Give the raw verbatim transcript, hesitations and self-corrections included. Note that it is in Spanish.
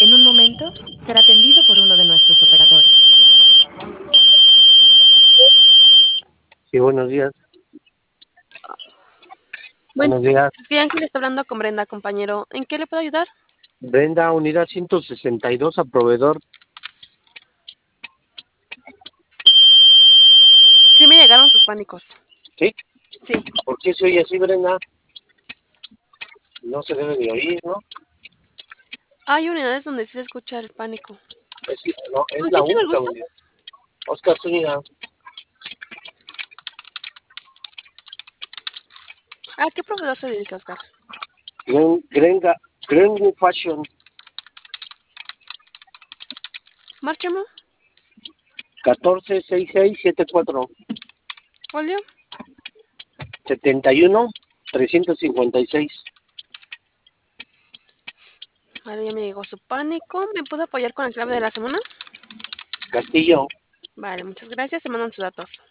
En un momento, será atendido por uno de nuestros operadores. Sí, buenos días. Bueno, Buenos días. sí, Ángel está hablando con Brenda, compañero. ¿En qué le puedo ayudar? Brenda, unidad ciento sesenta y dos a proveedor. Sí me llegaron sus pánicos. ¿Sí? Sí. ¿Por qué se oye así, Brenda? No se debe de oír, ¿no? Hay unidades donde sí se escucha el pánico. Es, no, es ¿Con la quién tengo el única gusto? unidad. Oscar Zúñiga. ¿A qué proveedor se dedica, Oscar? Gren, Grenga, Grenwood Fashion. Márqueme. catorce sesenta y seis setenta y cuatro. Folio. setenta y uno trescientos cincuenta y seis. Vale, ya me llegó su pánico. ¿Me puedo apoyar con la clave de la semana? Castillo. Vale, muchas gracias. Se mandan sus datos.